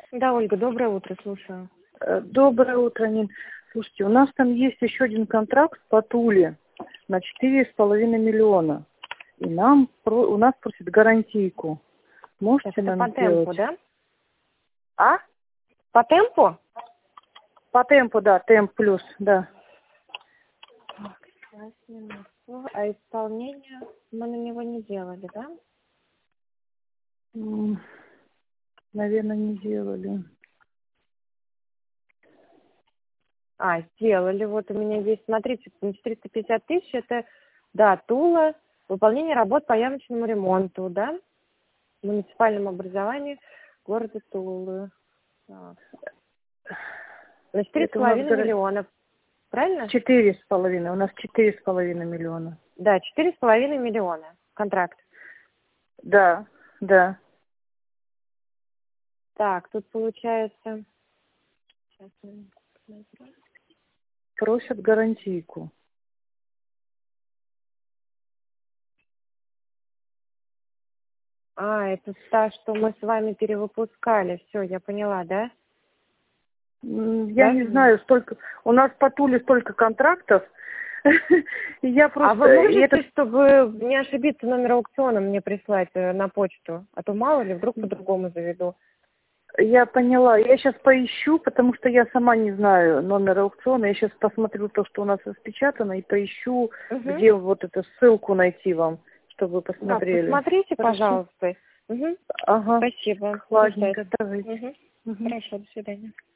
Да, Ольга, доброе утро, слушаю. Доброе утро, Нин. Слушайте, у нас там есть еще один контракт по Туле на 4,5 миллиона. И у нас просят гарантийку. Можете Это нам по темпу, сделать? да? А? По темпу? По темпу, да, темп плюс, да. Так, сейчас, минутку. А исполнение мы на него не делали, да? Наверное, не делали. А, сделали. Вот у меня есть, смотрите, 450 тысяч, это, да, Тула, выполнение работ по ямочному ремонту, да? В муниципальном образовании города Тулы. Так. На Это у нас 4,5 миллиона, правильно? 4,5. У нас 4,5 миллиона. Да, 4,5 миллиона контракт. Да, да. Так, тут получается... Сейчас, минутку. Просят гарантийку. А, это та, что мы с вами перевыпускали. Все, я поняла, да? Я не Правильно? знаю, столько... У нас по Туле столько контрактов. И я просто... А вы можете, чтобы не ошибиться, номер аукциона мне прислать на почту? А то мало ли, вдруг по-другому заведу. Я поняла. Я сейчас поищу, потому что я сама не знаю номер аукциона. Я сейчас посмотрю то, что у нас распечатано, и поищу, где вот эту ссылку найти вам, чтобы вы Да, посмотрели. посмотрите, Хорошо? пожалуйста. Ага. Спасибо. Ладненько, давайте. Хорошо, до свидания.